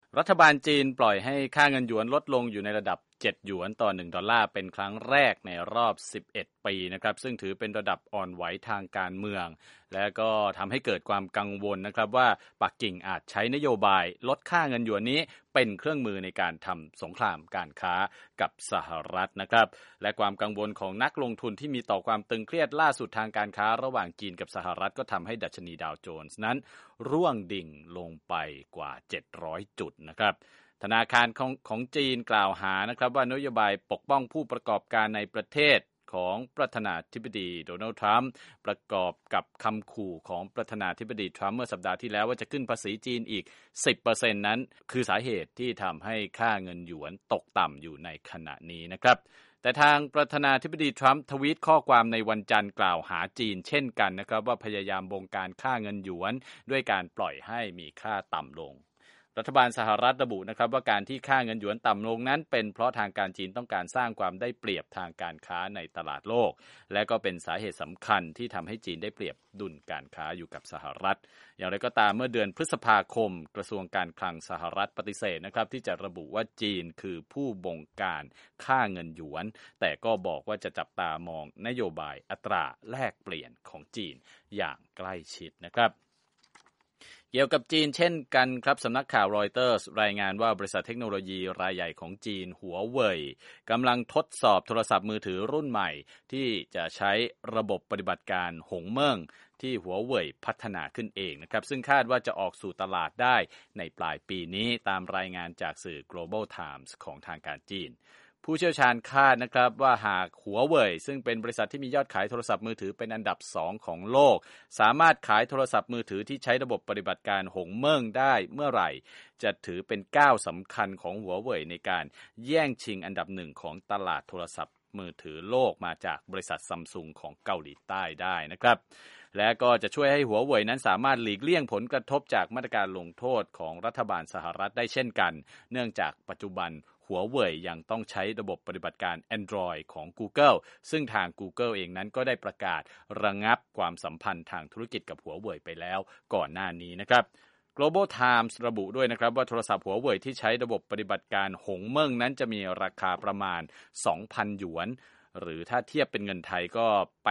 รัฐบาลจีนปล่อยให้ค่าเงินหยวนลดลงอยู่ในระดับ7หยวนต่อ1ดอลลาร์เป็นครั้งแรกในรอบ11ปีนะครับซึ่งถือเป็นระดับอ่อนไหวทางการเมืองและก็ทำให้เกิดความกังวลนะครับว่าปักกิ่งอาจใช้นโยบายลดค่าเงินหยวนนี้เป็นเครื่องมือในการทำสงครามการค้ากับสหรัฐนะครับและความกังวลของนักลงทุนที่มีต่อความตึงเครียดล่าสุดทางการค้าระหว่างจีนกับสหรัฐก็ทำให้ดัชนีดาวโจนส์นั้นร่วงดิ่งลงไปกว่า700จุดนะครับธนาคารของจีนกล่าวหานะครับว่านโยบายปกป้องผู้ประกอบการในประเทศของประธานาธิบดีโดนัลด์ทรัมป์ประกอบกับคำขู่ของประธานาธิบดีทรัมป์เมื่อสัปดาห์ที่แล้วว่าจะขึ้นภาษีจีนอีก 10% นั้นคือสาเหตุที่ทำให้ค่าเงินหยวนตกต่ำอยู่ในขณะนี้นะครับแต่ทางประธานาธิบดีทรัมป์ทวีตข้อความในวันจันทร์กล่าวหาจีนเช่นกันนะครับว่าพยายามบงการค่าเงินหยวนด้วยการปล่อยให้มีค่าต่ำลงรัฐบาลสหรัฐระบุนะครับว่าการที่ค่าเงินหยวนต่ำลงนั้นเป็นเพราะทางการจีนต้องการสร้างความได้เปรียบทางการค้าในตลาดโลกและก็เป็นสาเหตุสำคัญที่ทำให้จีนได้เปรียบดุลการค้าอยู่กับสหรัฐอย่างไรก็ตามเมื่อเดือนพฤษภาคมกระทรวงการคลังสหรัฐปฏิเสธนะครับที่จะระบุว่าจีนคือผู้บงการค่าเงินหยวนแต่ก็บอกว่าจะจับตามองนโยบายอัตราแลกเปลี่ยนของจีนอย่างใกล้ชิดนะครับเกี่ยวกับจีนเช่นกันครับสำนักข่าวรอยเตอร์สรายงานว่าบริษัทเทคโนโลยีรายใหญ่ของจีนหัวเว่ยกำลังทดสอบโทรศัพท์มือถือรุ่นใหม่ที่จะใช้ระบบปฏิบัติการหงเมิ่งที่หัวเว่ยพัฒนาขึ้นเองนะครับซึ่งคาดว่าจะออกสู่ตลาดได้ในปลายปีนี้ตามรายงานจากสื่อ Global Times ของทางการจีนผู้เชี่ยวชาญคาดนะครับว่าหากหัวเว่ยซึ่งเป็นบริษัทที่มียอดขายโทรศัพท์มือถือเป็นอันดับ2ของโลกสามารถขายโทรศัพท์มือถือที่ใช้ระบบปฏิบัติการหงเมิ่งได้เมื่อไหร่จะถือเป็นก้าวสำคัญของหัวเว่ยในการแย่งชิงอันดับ1ของตลาดโทรศัพท์มือถือโลกมาจากบริษัทซัมซุงของเกาหลีใต้ได้นะครับและก็จะช่วยให้หัวเว่ยนั้นสามารถหลีกเลี่ยงผลกระทบจากมาตรการลงโทษของรัฐบาลสหรัฐได้เช่นกันเนื่องจากปัจจุบันหัวเว่ยยังต้องใช้ระบบปฏิบัติการ Android ของ Google ซึ่งทาง Google เองนั้นก็ได้ประกาศระงับความสัมพันธ์ทางธุรกิจกับหัวเว่ยไปแล้วก่อนหน้านี้นะครับ Global Times ระบุด้วยนะครับว่าโทรศัพท์หัวเว่ยที่ใช้ระบบปฏิบัติการหงเมิ่งนั้นจะมีราคาประมาณ 2,000 หยวนหรือถ้าเทียบเป็นเงินไทยก็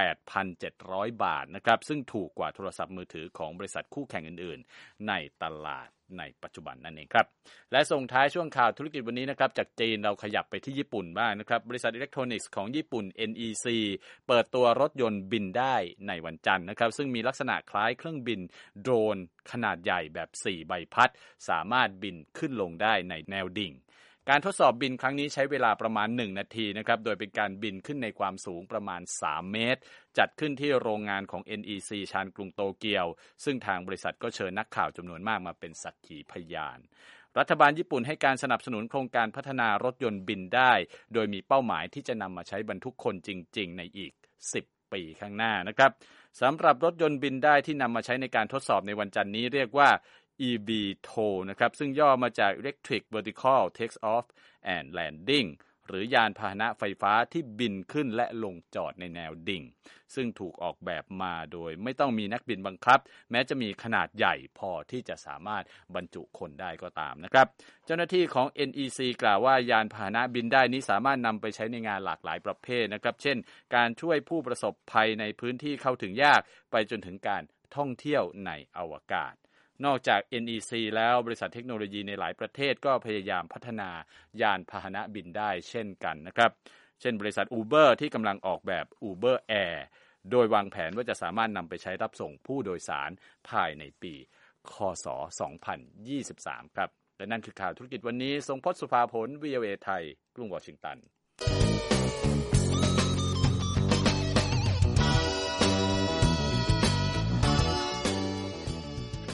8,700 บาทนะครับซึ่งถูกกว่าโทรศัพท์มือถือของบริษัทคู่แข่งอื่นๆในตลาดในปัจจุบันนั่นเองครับและส่งท้ายช่วงข่าวธุรกิจวันนี้นะครับจากจีนเราขยับไปที่ญี่ปุ่นบ้างนะครับบริษัทอิเล็กทรอนิกส์ของญี่ปุ่น NEC เปิดตัวรถยนต์บินได้ในวันจันทร์นะครับซึ่งมีลักษณะคล้ายเครื่องบินโดรนขนาดใหญ่แบบ4ใบพัดสามารถบินขึ้นลงได้ในแนวดิ่งการทดสอบบินครั้งนี้ใช้เวลาประมาณ1นาทีนะครับโดยเป็นการบินขึ้นในความสูงประมาณ3เมตรจัดขึ้นที่โรงงานของ NEC ชานกรุงโตเกียวซึ่งทางบริษัทก็เชิญนักข่าวจำนวนมากมาเป็นสักขีพยานรัฐบาลญี่ปุ่นให้การสนับสนุนโครงการพัฒนารถยนต์บินได้โดยมีเป้าหมายที่จะนำมาใช้บรรทุกคนจริงๆในอีก10ปีข้างหน้านะครับสำหรับรถยนต์บินได้ที่นำมาใช้ในการทดสอบในวันจันทร์นี้เรียกว่าeVTOL นะครับซึ่งย่อมาจาก Electric Vertical Take-off and Landing หรือยานพาหนะไฟฟ้าที่บินขึ้นและลงจอดในแนวดิ่งซึ่งถูกออกแบบมาโดยไม่ต้องมีนักบินบังคับแม้จะมีขนาดใหญ่พอที่จะสามารถบรรจุคนได้ก็ตามนะครับเจ้าหน้าที่ของ NEC กล่าวว่ายานพาหนะบินได้นี้สามารถนำไปใช้ในงานหลากหลายประเภทนะครับเช่นการช่วยผู้ประสบภัยในพื้นที่เข้าถึงยากไปจนถึงการท่องเที่ยวในอวกาศนอกจาก NEC แล้วบริษัทเทคโนโลยีในหลายประเทศก็พยายามพัฒนายานพาหนะบินได้เช่นกันนะครับเช่นบริษัท Uber ที่กำลังออกแบบ Uber Air โดยวางแผนว่าจะสามารถนำไปใช้รับส่งผู้โดยสารภายในปีคศ2023ครับและนั่นคือข่าวธุรกิจวันนี้ทรงพจน์ สุภาผล VOA ไทยกรุงวอชิงตัน